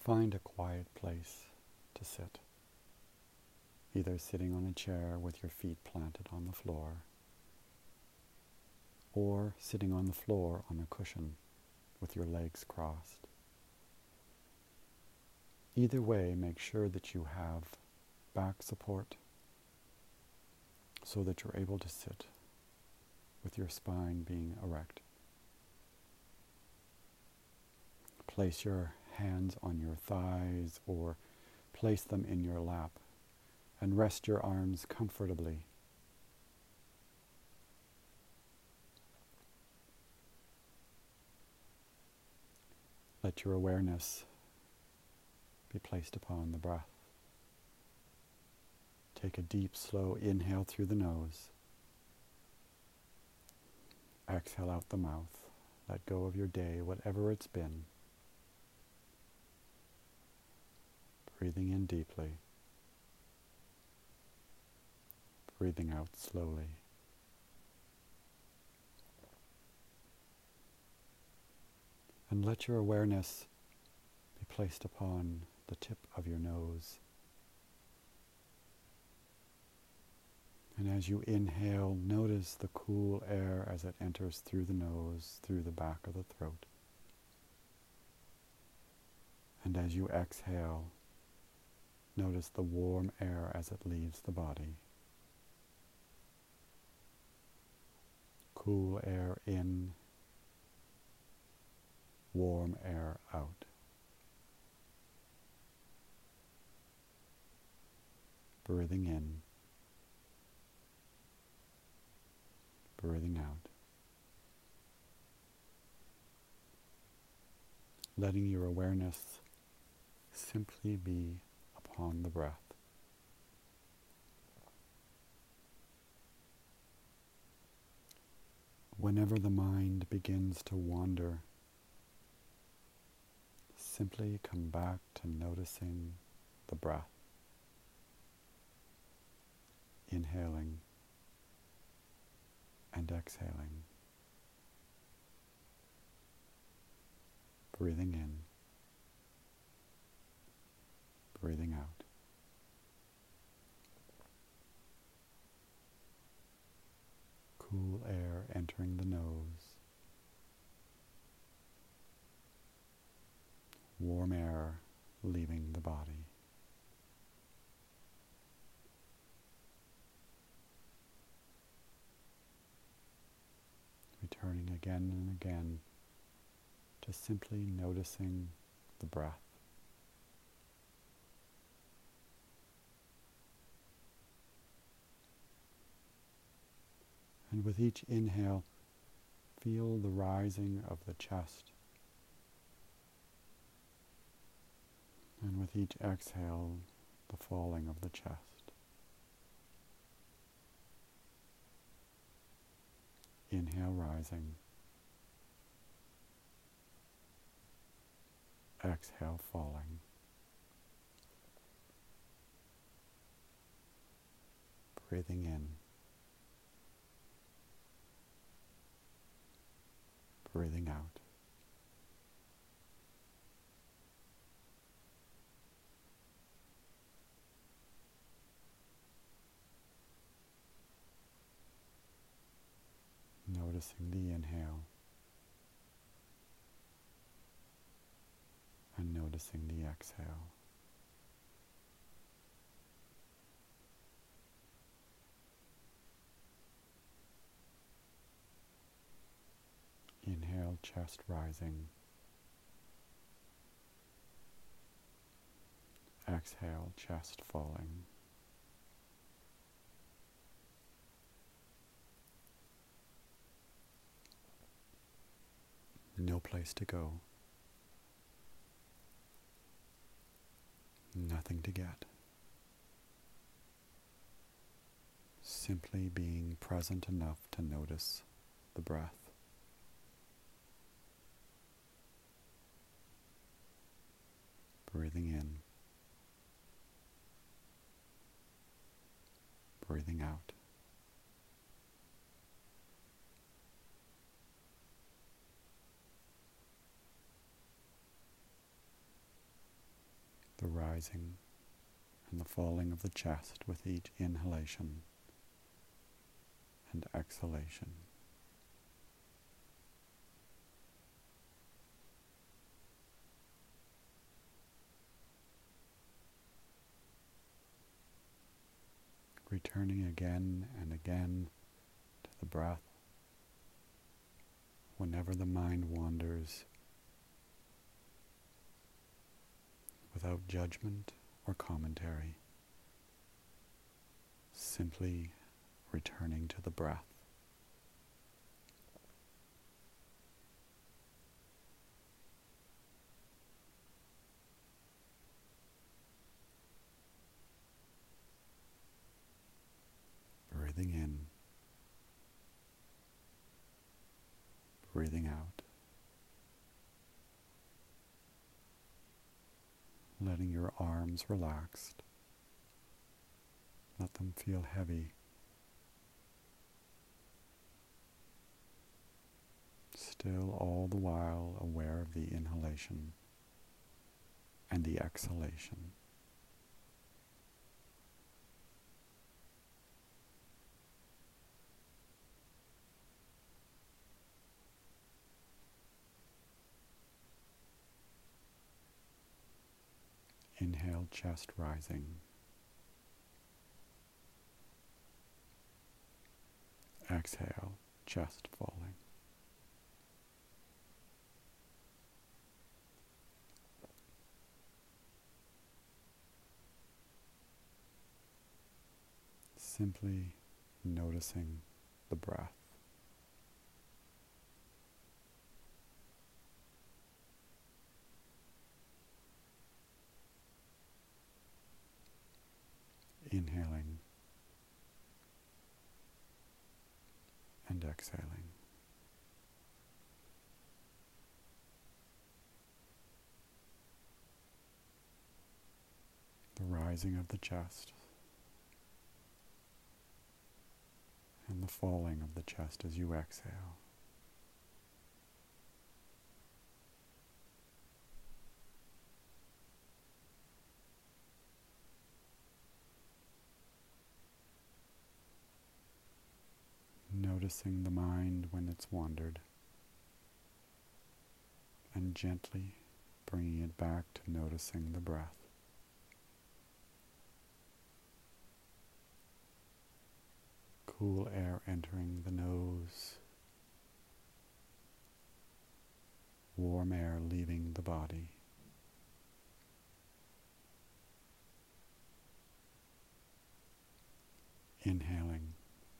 Find a quiet place to sit, either sitting on a chair with your feet planted on the floor, or sitting on the floor on a cushion with your legs crossed. Either way, make sure that you have back support so that you're able to sit with your spine being erect. Place your hands on your thighs or place them in your lap and rest your arms comfortably. Let your awareness be placed upon the breath. Take a deep, slow inhale through the nose. Exhale out the mouth. Let go of your day, whatever it's been. Breathing in deeply. Breathing out slowly. And let your awareness be placed upon the tip of your nose. And as you inhale, notice the cool air as it enters through the nose, through the back of the throat. And as you exhale, notice the warm air as it leaves the body. Cool air in, warm air out. Breathing in, breathing out. Letting your awareness simply be upon the breath. Whenever the mind begins to wander, simply come back to noticing the breath. Inhaling and exhaling. Breathing in, breathing out. Cool air entering the nose. Warm air leaving the body. Returning again and again to simply noticing the breath. And with each inhale, feel the rising of the chest. And with each exhale, the falling of the chest. Inhale, rising. Exhale, falling. Breathing in. Breathing out. Noticing the inhale and noticing the exhale. Inhale, chest rising. Exhale, chest falling. No place to go. Nothing to get. Simply being present enough to notice the breath. Breathing in. Breathing out. the rising and the falling of the chest with each inhalation and exhalation. Returning again and again to the breath whenever the mind wanders, without judgment or commentary, simply returning to the breath. Breathing in, breathing out, letting your arms relaxed. Let them feel heavy. Still all the while aware of the inhalation and the exhalation. Inhale, chest rising. Exhale, chest falling. Simply noticing the breath. Inhaling and exhaling. The rising of the chest and the falling of the chest as you exhale. Noticing the mind when it's wandered, and gently bringing it back to noticing the breath. Cool air entering the nose, warm air leaving the body. Inhaling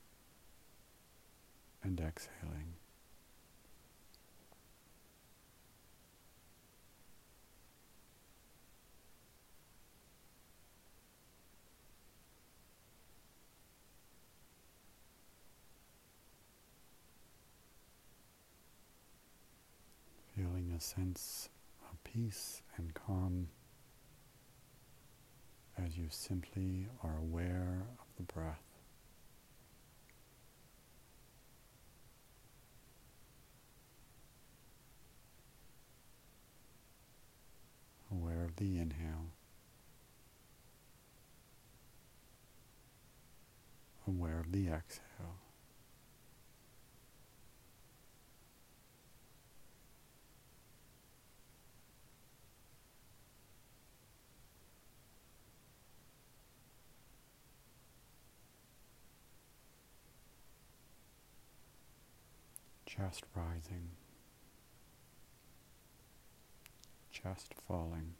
and exhaling. Feeling a sense of peace and calm as you simply are aware of the breath. Aware of the inhale, aware of the exhale. Chest rising, chest falling.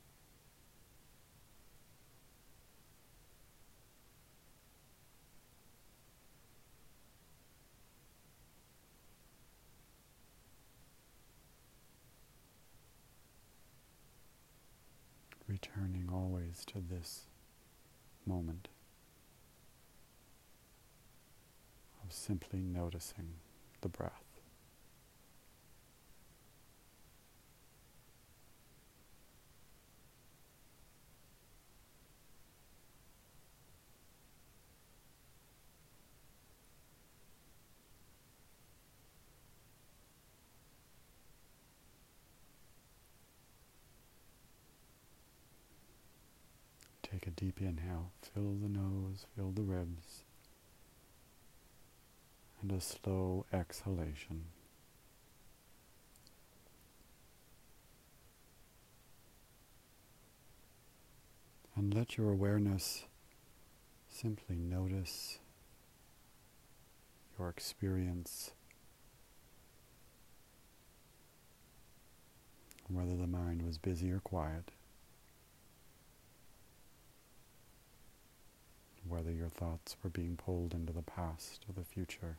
Returning always to this moment of simply noticing the breath. Take a deep inhale, fill the nose, fill the ribs, and a slow exhalation. And let your awareness simply notice your experience, whether the mind was busy or quiet, whether your thoughts were being pulled into the past or the future,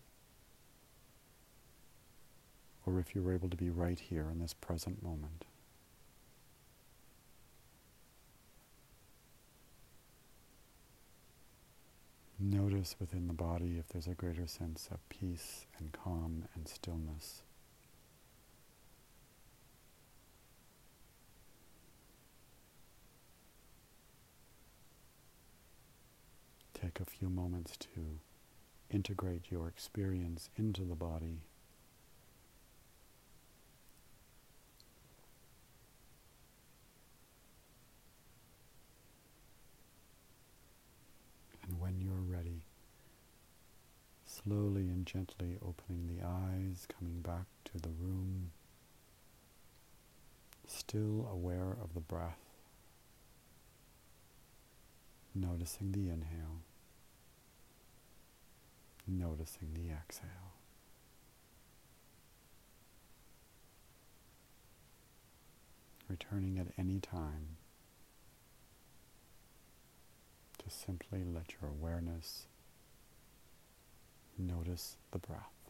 or if you were able to be right here in this present moment. Notice within the body if there's a greater sense of peace and calm and stillness. Take a few moments to integrate your experience into the body. And when you're ready, slowly and gently opening the eyes, coming back to the room, still aware of the breath, noticing the inhale, noticing the exhale. Returning at any time to simply let your awareness notice the breath.